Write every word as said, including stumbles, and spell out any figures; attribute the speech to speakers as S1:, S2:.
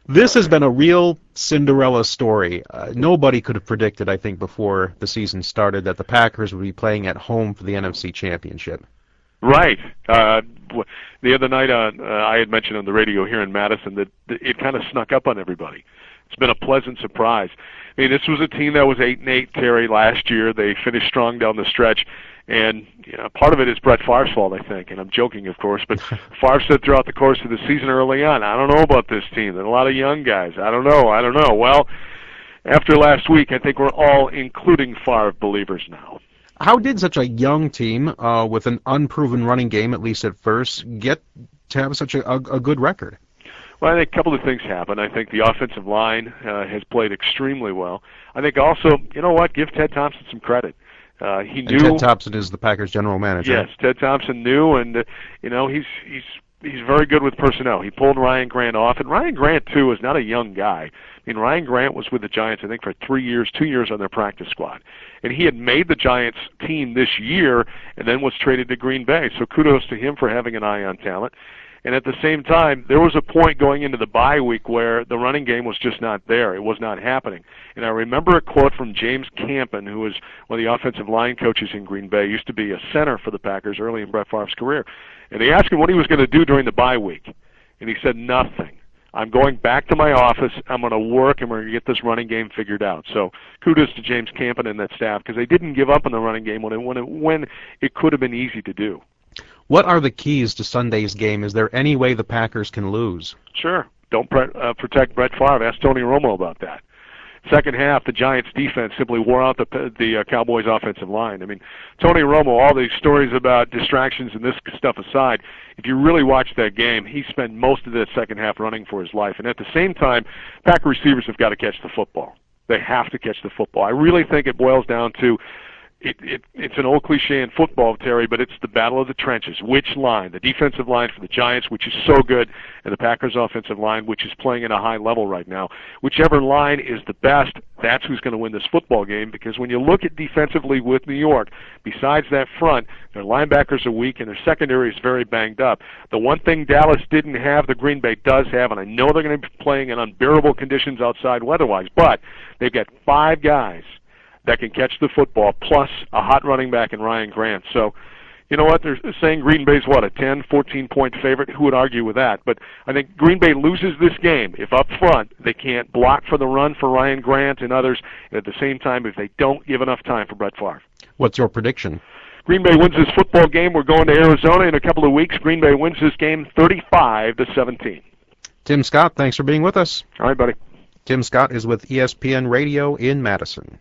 S1: This has been a real Cinderella story. Uh, nobody could have predicted, I think, before the season started that the Packers would be playing at home for the N F C Championship.
S2: Right. Uh, the other night, uh, uh, I had mentioned on the radio here in Madison that it kind of snuck up on everybody. It's been a pleasant surprise. I mean, this was a team that was eight and eight, Terry, last year. They finished strong down the stretch, and you know, part of it is Brett Favre's fault, I think. And I'm joking, of course, but Favre said throughout the course of the season early on, "I don't know about this team. There are a lot of young guys. I don't know. I don't know." Well, after last week, I think we're all, including Favre, believers now.
S1: How did such a young team uh, with an unproven running game, at least at first, get to have such a, a, a good record?
S2: Well, I think a couple of things happen. I think the offensive line uh, has played extremely well. I think also, you know what, give Ted Thompson some credit. Uh, he knew.
S1: And Ted Thompson is the Packers general manager.
S2: Yes, Ted Thompson knew, and uh, you know he's he's he's very good with personnel. He pulled Ryan Grant off, and Ryan Grant too is not a young guy. I mean, Ryan Grant was with the Giants, I think, for three years, two years on their practice squad, and he had made the Giants team this year, and then was traded to Green Bay. So kudos to him for having an eye on talent. And at the same time, there was a point going into the bye week where the running game was just not there. It was not happening. And I remember a quote from James Campen, who was one of the offensive line coaches in Green Bay, used to be a center for the Packers early in Brett Favre's career. And they asked him what he was going to do during the bye week. And he said, nothing. I'm going back to my office. I'm going to work, and we're going to get this running game figured out. So kudos to James Campen and that staff, because they didn't give up on the running game when it, when it, when it could have been easy to do.
S1: What are the keys to Sunday's game? Is there any way the Packers can lose?
S2: Sure. Don't pre- uh, protect Brett Favre. Ask Tony Romo about that. Second half, the Giants' defense simply wore out the the uh, Cowboys' offensive line. I mean, Tony Romo, all these stories about distractions and this stuff aside, if you really watch that game, he spent most of the second half running for his life. And at the same time, Packer receivers have got to catch the football. They have to catch the football. I really think it boils down to It, it, it's an old cliche in football, Terry, but it's the battle of the trenches. Which line? The defensive line for the Giants, which is so good, and the Packers' offensive line, which is playing at a high level right now. Whichever line is the best, that's who's going to win this football game, because when you look at defensively with New York, besides that front, their linebackers are weak and their secondary is very banged up. The one thing Dallas didn't have, the Green Bay does have, and I know they're going to be playing in unbearable conditions outside weather-wise, but they've got five guys that can catch the football, plus a hot running back in Ryan Grant. So, you know what, they're saying Green Bay's, what, a ten, fourteen-point favorite? Who would argue with that? But I think Green Bay loses this game if up front they can't block for the run for Ryan Grant and others, and at the same time if they don't give enough time for Brett Favre.
S1: What's your prediction?
S2: Green Bay wins this football game. We're going to Arizona in a couple of weeks. Green Bay wins this game thirty-five to seventeen.
S1: Tim Scott, thanks for being with us.
S2: All right, buddy.
S1: Tim Scott is with E S P N Radio in Madison.